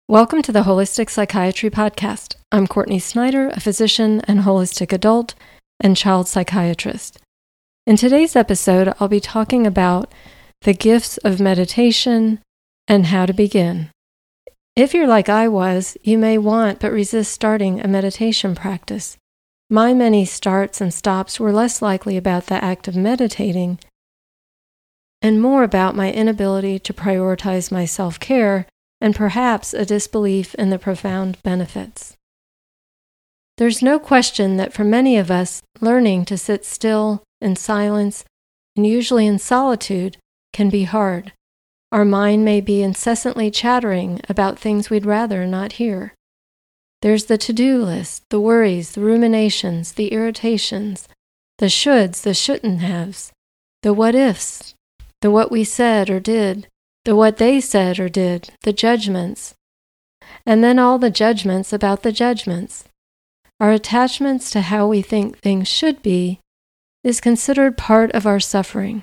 Welcome to the Holistic Psychiatry Podcast. I'm Courtney Snyder, a physician and holistic adult and child psychiatrist. In today's episode, I'll be talking about the gifts of meditation and how to begin. If you're like I was, you may want but resist starting a meditation practice. My many starts and stops were less likely about the act of meditating and more about my inability to prioritize my self-care and perhaps a disbelief in the profound benefits. There's no question that for many of us, learning to sit still in silence and usually in solitude can be hard. Our mind may be incessantly chattering about things we'd rather not hear. There's the to-do list, the worries, the ruminations, the irritations, the shoulds, the shouldn't haves, the what ifs, the what we said or did, the what they said or did, the judgments, and then all the judgments about the judgments. Our attachments to how we think things should be is considered part of our suffering.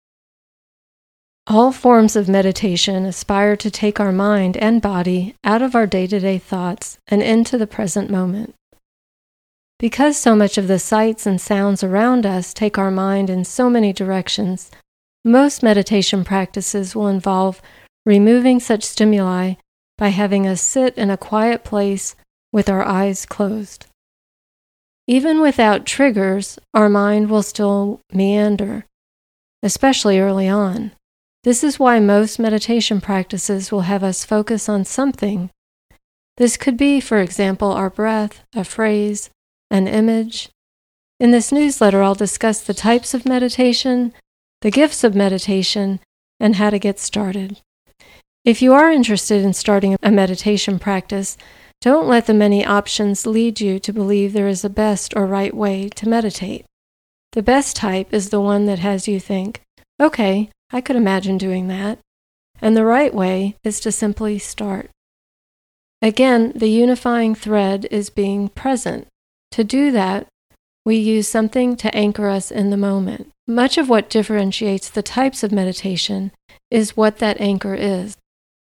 All forms of meditation aspire to take our mind and body out of our day-to-day thoughts and into the present moment. Because so much of the sights and sounds around us take our mind in so many directions, most meditation practices will involve removing such stimuli by having us sit in a quiet place with our eyes closed. Even without triggers, our mind will still meander, especially early on. This is why most meditation practices will have us focus on something. This could be, for example, our breath, a phrase, an image. In this newsletter, I'll discuss the types of meditation, the gifts of meditation, and how to get started. If you are interested in starting a meditation practice, don't let the many options lead you to believe there is a best or right way to meditate. The best type is the one that has you think, okay, I could imagine doing that. And the right way is to simply start. Again, the unifying thread is being present. To do that, we use something to anchor us in the moment. Much of what differentiates the types of meditation is what that anchor is.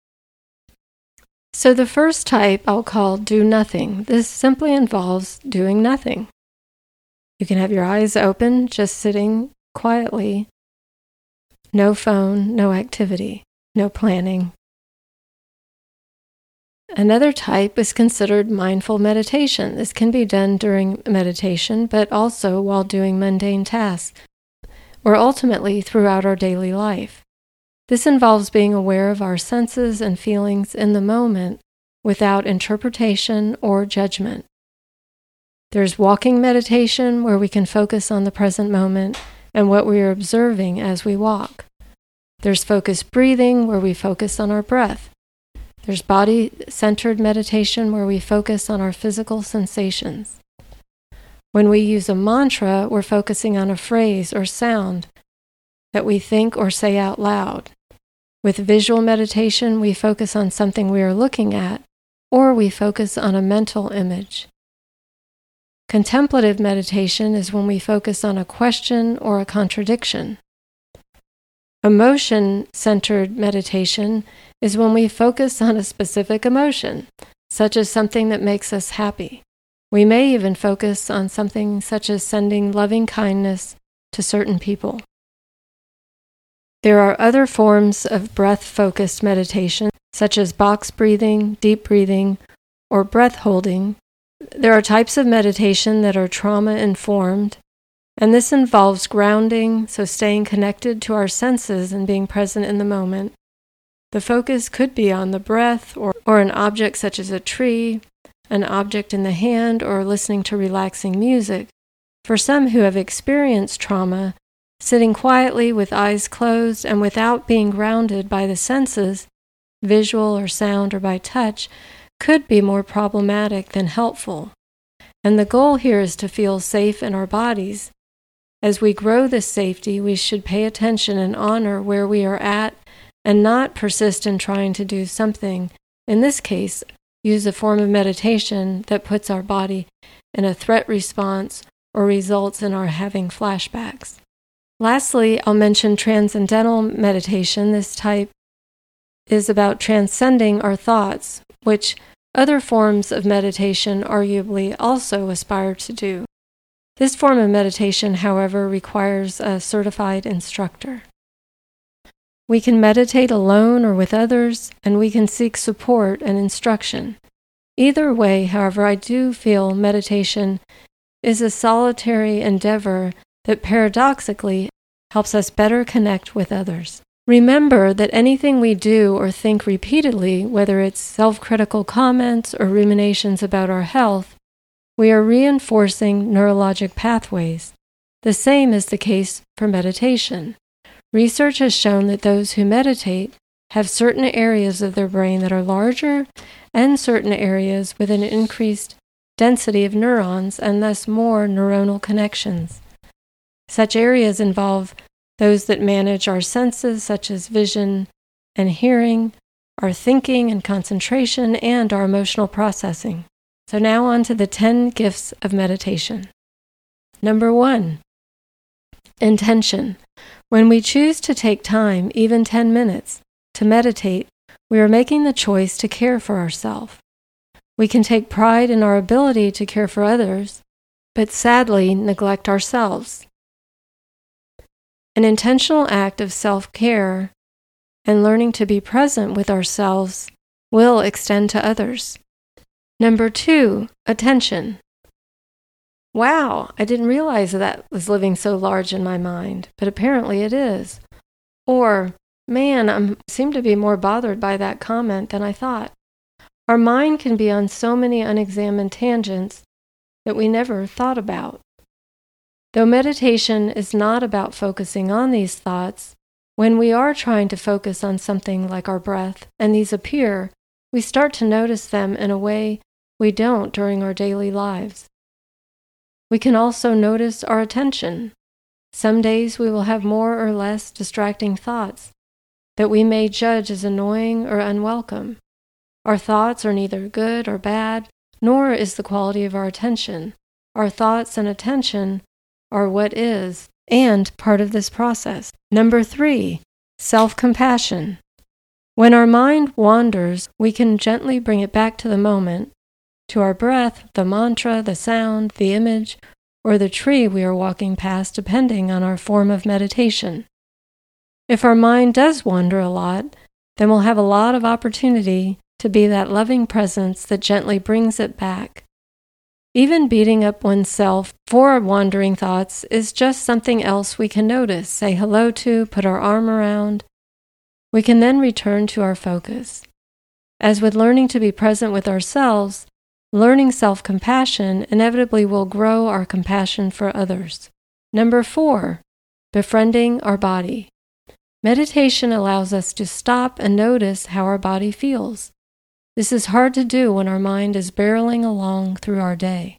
So the first type I'll call do nothing. This simply involves doing nothing. You can have your eyes open, just sitting quietly. No phone, no activity, no planning. Another type is considered mindful meditation. This can be done during meditation, but also while doing mundane tasks, or ultimately throughout our daily life. This involves being aware of our senses and feelings in the moment without interpretation or judgment. There's walking meditation where we can focus on the present moment and what we are observing as we walk. There's focused breathing where we focus on our breath. There's body-centered meditation where we focus on our physical sensations. When we use a mantra, we're focusing on a phrase or sound that we think or say out loud. With visual meditation, we focus on something we are looking at, or we focus on a mental image. Contemplative meditation is when we focus on a question or a contradiction. Emotion-centered meditation is when we focus on a specific emotion, such as something that makes us happy. We may even focus on something such as sending loving kindness to certain people. There are other forms of breath-focused meditation, such as box breathing, deep breathing, or breath holding. There are types of meditation that are trauma-informed, and this involves grounding, so staying connected to our senses and being present in the moment. The focus could be on the breath or an object such as a tree, an object in the hand, or listening to relaxing music. For some who have experienced trauma, sitting quietly with eyes closed and without being grounded by the senses, visual or sound or by touch, could be more problematic than helpful. And the goal here is to feel safe in our bodies. As we grow this safety, we should pay attention and honor where we are at and not persist in trying to do something, in this case, use a form of meditation that puts our body in a threat response or results in our having flashbacks. Lastly, I'll mention transcendental meditation. This type is about transcending our thoughts. which other forms of meditation arguably also aspire to do. This form of meditation, however, requires a certified instructor. We can meditate alone or with others, and we can seek support and instruction. Either way, however, I do feel meditation is a solitary endeavor that paradoxically helps us better connect with others. Remember that anything we do or think repeatedly, whether it's self-critical comments or ruminations about our health, we are reinforcing neurologic pathways. The same is the case for meditation. Research has shown that those who meditate have certain areas of their brain that are larger and certain areas with an increased density of neurons and thus more neuronal connections. Such areas involve those that manage our senses, such as vision and hearing, our thinking and concentration, and our emotional processing. So now on to the 10 gifts of meditation. Number 1, intention. When we choose to take time, even 10 minutes, to meditate, we are making the choice to care for ourselves. We can take pride in our ability to care for others, but sadly neglect ourselves. An intentional act of self-care and learning to be present with ourselves will extend to others. Number 2, attention. Wow, I didn't realize that was living so large in my mind, but apparently it is. Or, man, I seem to be more bothered by that comment than I thought. Our mind can be on so many unexamined tangents that we never thought about. Though meditation is not about focusing on these thoughts, when we are trying to focus on something like our breath and these appear, we start to notice them in a way we don't during our daily lives. We can also notice our attention. Some days we will have more or less distracting thoughts that we may judge as annoying or unwelcome. Our thoughts are neither good or bad, nor is the quality of our attention. Our thoughts and attention are what is, and part of this process. Number 3, self-compassion. When our mind wanders, we can gently bring it back to the moment, to our breath, the mantra, the sound, the image, or the tree we are walking past, depending on our form of meditation. If our mind does wander a lot, then we'll have a lot of opportunity to be that loving presence that gently brings it back. Even beating up oneself for wandering thoughts is just something else we can notice, say hello to, put our arm around. We can then return to our focus. As with learning to be present with ourselves, learning self-compassion inevitably will grow our compassion for others. Number 4, befriending our body. Meditation allows us to stop and notice how our body feels. This is hard to do when our mind is barreling along through our day.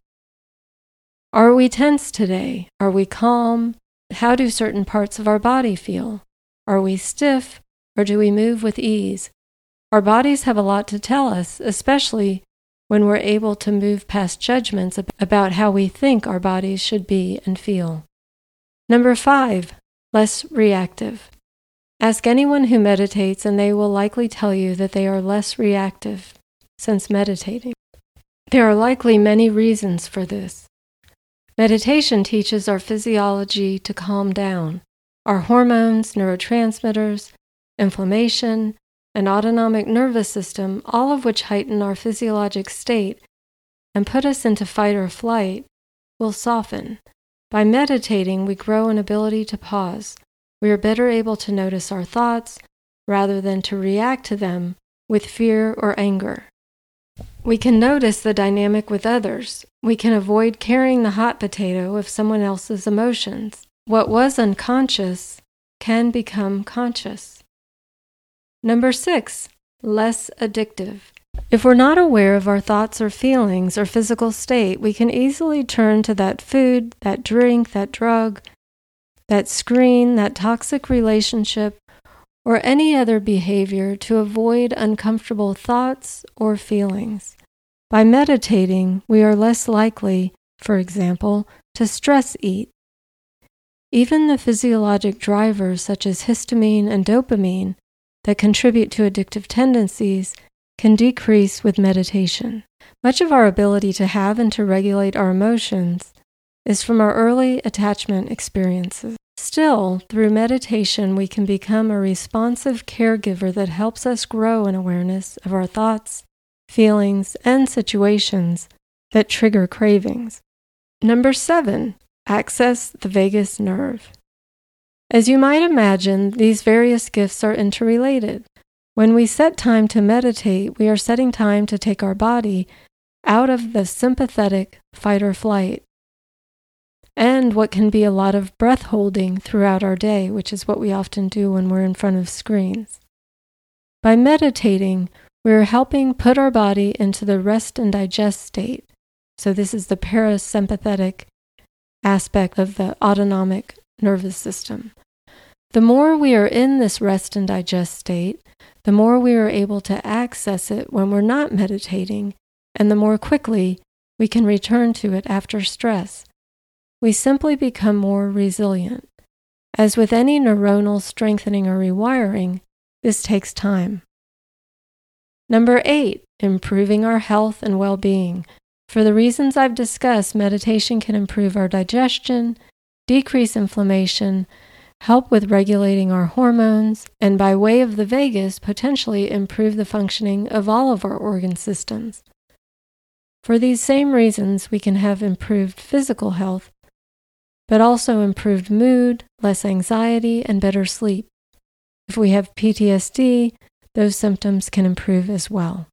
Are we tense today? Are we calm? How do certain parts of our body feel? Are we stiff, or do we move with ease? Our bodies have a lot to tell us, especially when we're able to move past judgments about how we think our bodies should be and feel. Number 5, less reactive. Ask anyone who meditates and they will likely tell you that they are less reactive since meditating. There are likely many reasons for this. Meditation teaches our physiology to calm down. Our hormones, neurotransmitters, inflammation, and autonomic nervous system, all of which heighten our physiologic state and put us into fight or flight, will soften. By meditating, we grow an ability to pause. We are better able to notice our thoughts rather than to react to them with fear or anger. We can notice the dynamic with others. We can avoid carrying the hot potato of someone else's emotions. What was unconscious can become conscious. Number 6, less addictive. If we're not aware of our thoughts or feelings or physical state, we can easily turn to that food, that drink, that drug, that screen, that toxic relationship, or any other behavior to avoid uncomfortable thoughts or feelings. By meditating, we are less likely, for example, to stress eat. Even the physiologic drivers such as histamine and dopamine that contribute to addictive tendencies can decrease with meditation. Much of our ability to have and to regulate our emotions is from our early attachment experiences. Still, through meditation, we can become a responsive caregiver that helps us grow in awareness of our thoughts, feelings, and situations that trigger cravings. Number 7, access the vagus nerve. As you might imagine, these various gifts are interrelated. When we set time to meditate, we are setting time to take our body out of the sympathetic fight or flight and what can be a lot of breath holding throughout our day, which is what we often do when we're in front of screens. By meditating, we're helping put our body into the rest and digest state. So this is the parasympathetic aspect of the autonomic nervous system. The more we are in this rest and digest state, the more we are able to access it when we're not meditating, and the more quickly we can return to it after stress. We simply become more resilient. As with any neuronal strengthening or rewiring, this takes time. Number 8, improving our health and well-being. For the reasons I've discussed, meditation can improve our digestion, decrease inflammation, help with regulating our hormones, and by way of the vagus, potentially improve the functioning of all of our organ systems. For these same reasons, we can have improved physical health, but also improved mood, less anxiety, and better sleep. If we have PTSD, those symptoms can improve as well.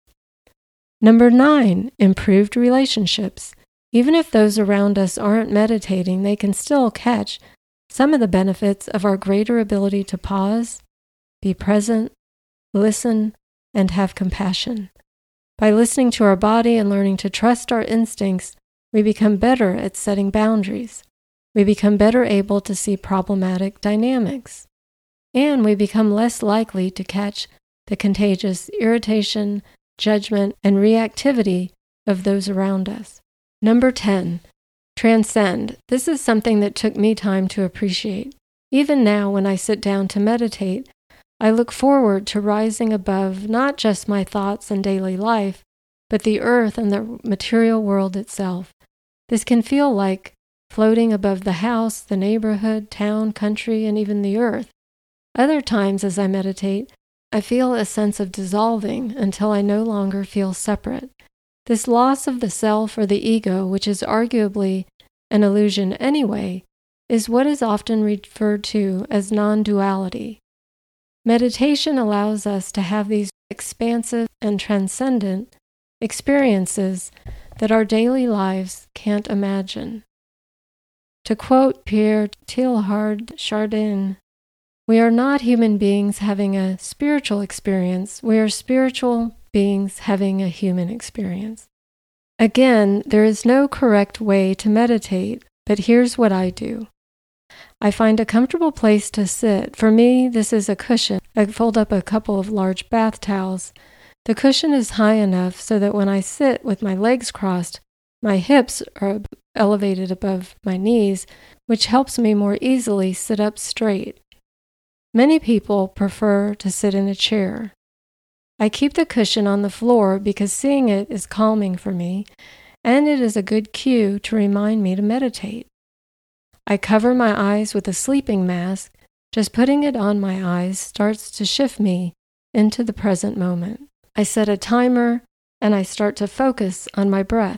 Number 9, improved relationships. Even if those around us aren't meditating, they can still catch some of the benefits of our greater ability to pause, be present, listen, and have compassion. By listening to our body and learning to trust our instincts, we become better at setting boundaries. We become better able to see problematic dynamics. And we become less likely to catch the contagious irritation, judgment, and reactivity of those around us. Number 10, transcend. This is something that took me time to appreciate. Even now, when I sit down to meditate, I look forward to rising above not just my thoughts and daily life, but the earth and the material world itself. This can feel like floating above the house, the neighborhood, town, country, and even the earth. Other times as I meditate, I feel a sense of dissolving until I no longer feel separate. This loss of the self or the ego, which is arguably an illusion anyway, is what is often referred to as non-duality. Meditation allows us to have these expansive and transcendent experiences that our daily lives can't imagine. To quote Pierre Teilhard Chardin, "We are not human beings having a spiritual experience, we are spiritual beings having a human experience." Again, there is no correct way to meditate, but here's what I do. I find a comfortable place to sit. For me, this is a cushion. I fold up a couple of large bath towels. The cushion is high enough so that when I sit with my legs crossed, my hips are elevated above my knees, which helps me more easily sit up straight. Many people prefer to sit in a chair. I keep the cushion on the floor because seeing it is calming for me, and it is a good cue to remind me to meditate. I cover my eyes with a sleeping mask. Just putting it on my eyes starts to shift me into the present moment. I set a timer, and I start to focus on my breath.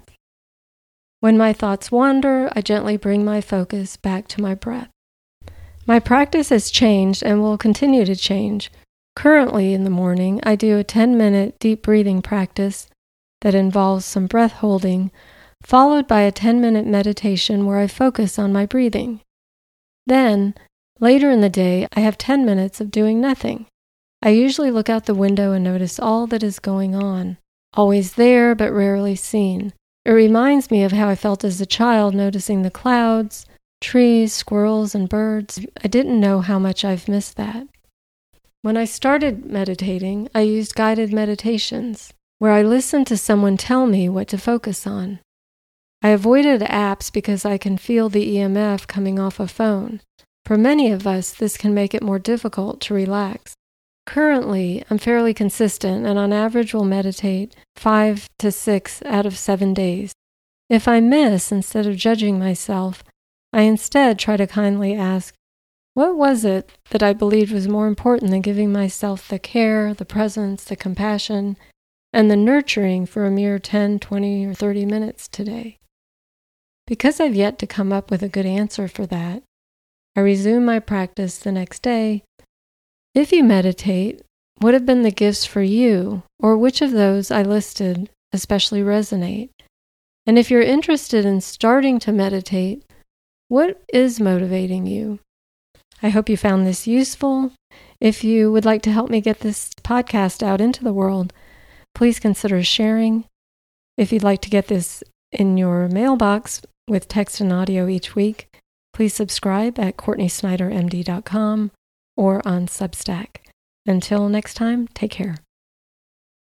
When my thoughts wander, I gently bring my focus back to my breath. My practice has changed and will continue to change. Currently in the morning, I do a 10-minute deep breathing practice that involves some breath holding, followed by a 10-minute meditation where I focus on my breathing. Then, later in the day, I have 10 minutes of doing nothing. I usually look out the window and notice all that is going on, always there but rarely seen. It reminds me of how I felt as a child noticing the clouds, trees, squirrels, and birds. I didn't know how much I've missed that. When I started meditating, I used guided meditations, where I listened to someone tell me what to focus on. I avoided apps because I can feel the EMF coming off a phone. For many of us, this can make it more difficult to relax. Currently, I'm fairly consistent and on average will meditate 5 to 6 out of 7 days. If I miss, instead of judging myself, I instead try to kindly ask, what was it that I believed was more important than giving myself the care, the presence, the compassion, and the nurturing for a mere 10, 20, or 30 minutes today? Because I've yet to come up with a good answer for that, I resume my practice the next day. If you meditate, what have been the gifts for you, or which of those I listed especially resonate? And if you're interested in starting to meditate, what is motivating you? I hope you found this useful. If you would like to help me get this podcast out into the world, please consider sharing. If you'd like to get this in your mailbox with text and audio each week, please subscribe at CourtneySnyderMD.com or on Substack. Until next time, take care.